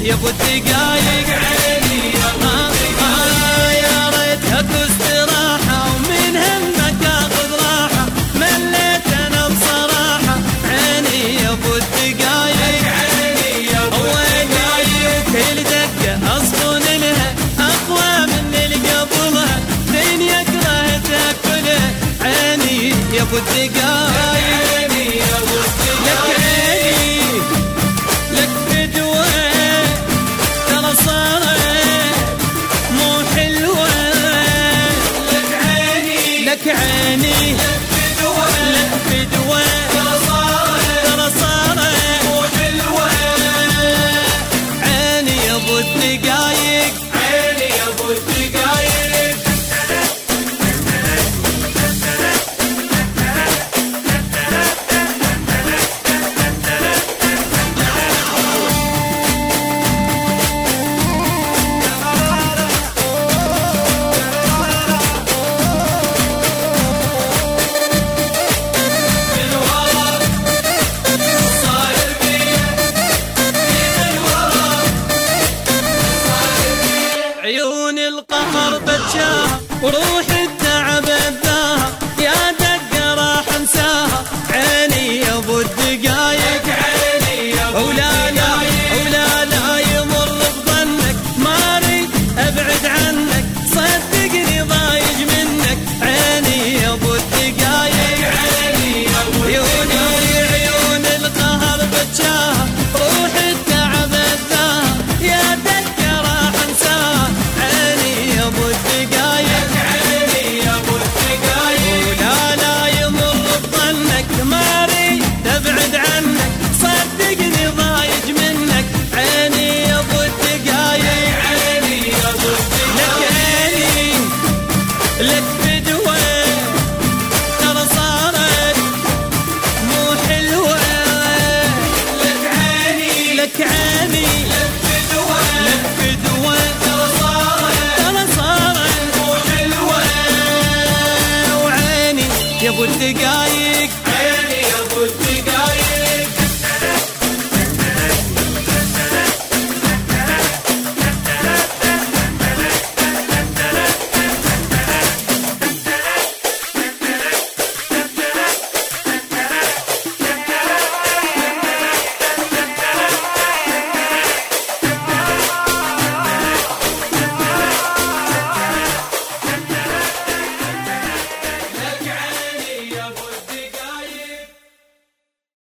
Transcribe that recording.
يا ابو الدقايق عيني يا ابو الدقايق يا ريتها استراحة ومن همك اخذ راحة مليت انا بصراحة عيني يا ابو الدقايق عيني يا ابو الدقايق كل دقة اصفن لها اقوى من اللي قبلها دين يكره تاكلها عيني يا ابو الدقايق عيني يا ابو الدقايق لك فدوة ترى صارت مو حلوة لك عيني لك عيني لك فدوة ترى صارت مو حلوة عيني يا ابو الدقايق عيني يا ابو الدقايق عيون القمر بتشاها وروح التعب ذاها يا دق راح انساها عيني يا ابو الدقايق عيني يا ابو الدقايق ولا لا يمر بظنك ما اريد ابعد عنك صدقني ضايج منك عيني يا ابو الدقايق عيني يا ابو الدقايق عيون القهر بتشاها روح التعب ذاها يا دق راح انساها عيني يا ابو الدقايق عيني يا ابو الدقايق ولا لا يمر بظنك ما اريد ابعد عنك صدقني ضايج منك عيني يا ابو الدقايق عيني يا ابو الدقايق لك فدوة ترى صارت مو حلوة لك عيني لك عيني لك فدوة ترى صارت مو حلوة وعيني يا ابو الدقايق